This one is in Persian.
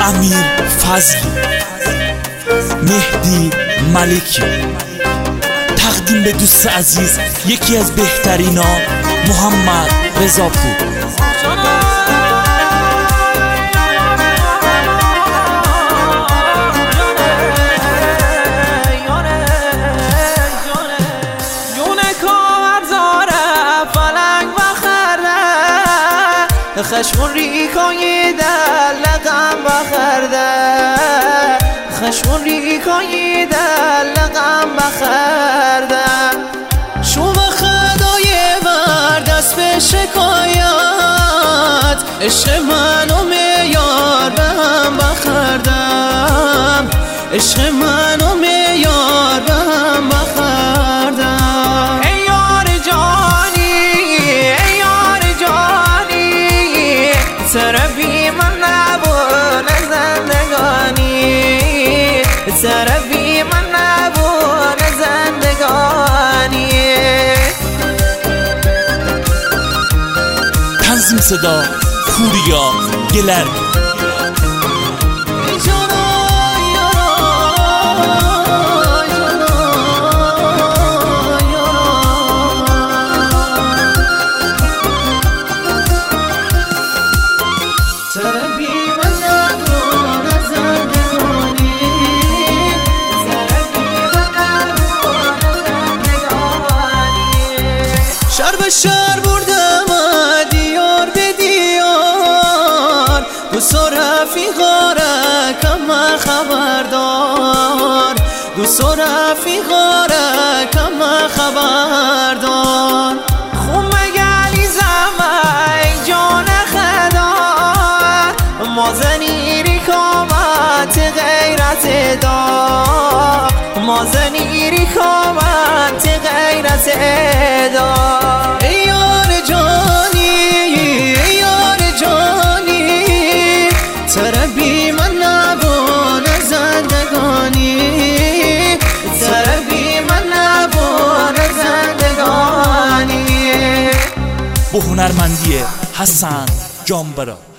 امیر فضلی، مهدی ملکی. تقدیم به دوست عزیز یکی از بهترینا محمد رضا پور. خشمون ریکای در لقم بخرده، خشمون ریکای در لقم بخرده. شوم خدای بر دست به شکایت، عشق منو میار به هم بخردم، عشق منو میار به هم بخردم. ای یار جانی، ای یار جانی، طرفی من نبونه زندگانی، طرفی من نبونه زندگانی. تنظیم صدا پوریا گلر. شر به شر بردم دیار به دیار، دوست و رفیقا رکم خبردار، دوست و رفیقا رکم خبردار. خون مگلی زمین جان خدا، مازنیری کامت غیرت دا، مازنیری کامت غیرت دا. ای یار جانی، ای یار جانی، طرفی من نبونه زندگانی، طرفی من نبونه زندگانی. با هنرمندی حسن جانبرا.